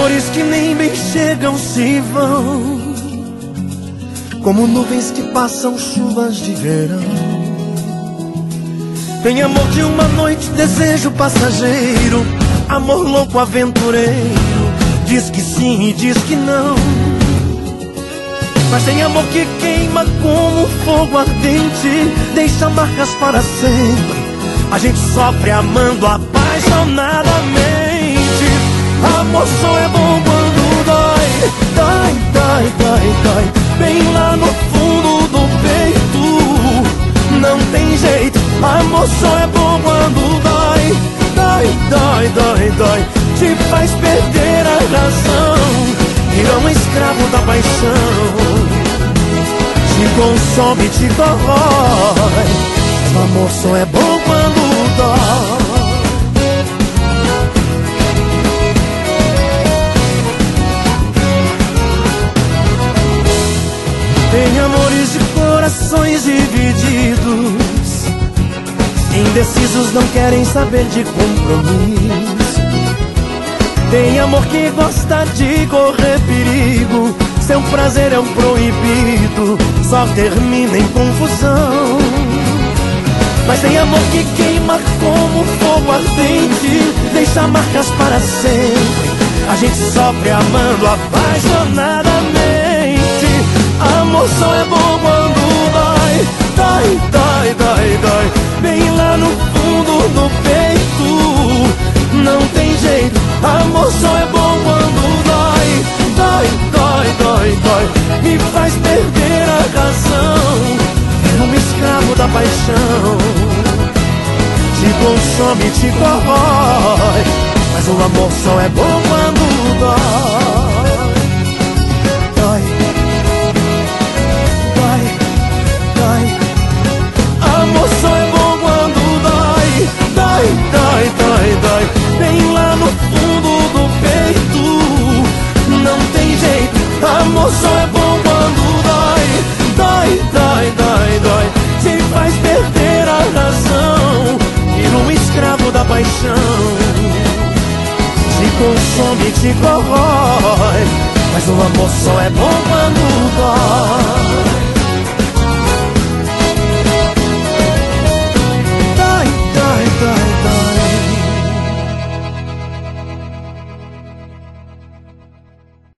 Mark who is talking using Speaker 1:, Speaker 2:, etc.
Speaker 1: amores que nem bem chegam se vão, como nuvens que passam chuvas de verão. Tem amor de uma noite, desejo passageiro, amor louco aventureiro, diz que sim e diz que não. Mas tem amor que queima como fogo ardente, deixa marcas para sempre. A gente sofre amando apaixonadamente. Amor só é bom quando dói, dói, dói, dói, dói, bem lá no fundo do peito. Não tem jeito, amor só é bom quando dói, dói, dói, dói, dói, te faz perder a razão, vira um escravo da paixão, te consome, te corrói. O amor só é bom quando dói. Tem amores de corações divididos, indecisos não querem saber de compromisso. Tem amor que gosta de correr perigo, seu prazer é um proibido, só termina em confusão. Mas tem amor que queima como fogo ardente, deixa marcas para sempre. A gente sofre amando apaixonadamente. Amor só é bom quando dói, dói, dói, dói, dói, bem lá no fundo do peito. Não tem jeito, amor só é bom quando dói, dói, dói, dói, dói, me faz perder a razão, é um escravo da paixão, te consome, te corrói. Mas o amor só é bom quando dói, dói, dói, dói. Amor só é bom quando dói, dói, dói, dói, dói, bem lá no fundo do peito. Não tem jeito, amor só é bom quando dói, dói, dói, dói, dói, te faz perder a razão, vira um escravo da paixão, te consome, te corrói. Mas o amor só é bom quando dói.